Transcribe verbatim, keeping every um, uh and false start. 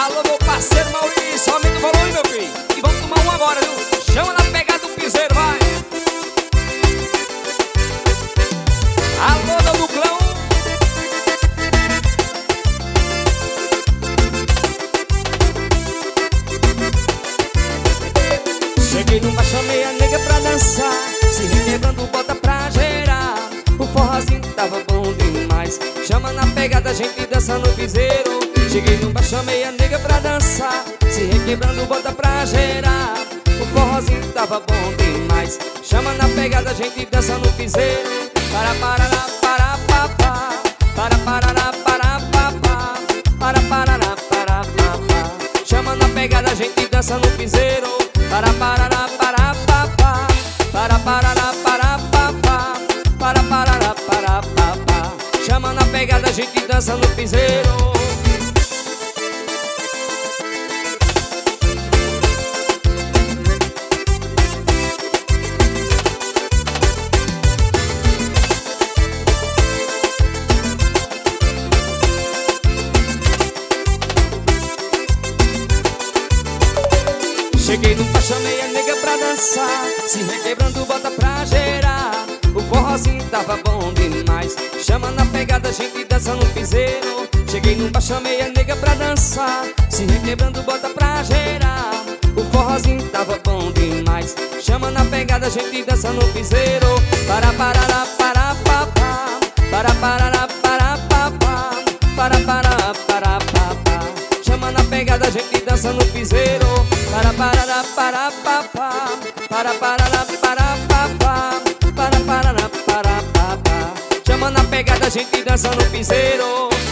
Alô, meu parceiro Maurício, aumenta o volume, meu filho. E vamos tomar um agora, viu? Chama na pegada do piseiro, vai. Alô, do Duclão. Cheguei no bar, chamei a nega pra dançar, se requebrando, bota pra gerar. O forrozinho tava bom demais, chama na pegada, a gente dança no piseiro. Cheguei no bar, chamei a nega pra dançar, se requebrando, bota pra gerar. O forrozinho tava bom demais, chama na pegada, a gente dança no piseiro. Para, para, para, para, para, para, para, para, para, para, para, para, para. Chama na pegada, a gente dança no piseiro. Para, para, para, para, para, para, para, para, para, para, para, para. Chama na pegada, a gente dança no piseiro. Cheguei no bar, chamei a nega pra dançar, se requebrando, bota pra gerar. O forrozinho tava bom demais, chama na pegada, a gente dança no piseiro. Cheguei no bar, chamei a nega pra dançar, se requebrando, bota pra gerar. O forrozinho tava bom demais, chama na pegada, a gente dança no piseiro. Para, para, para, para, para, para, para, para, para, para, para, para. Chama na pegada, a gente dança no piseiro. Para, para, para, para, para, para, para, para, para, para, para, para, para. Chama na pegada, a gente dança no piseiro.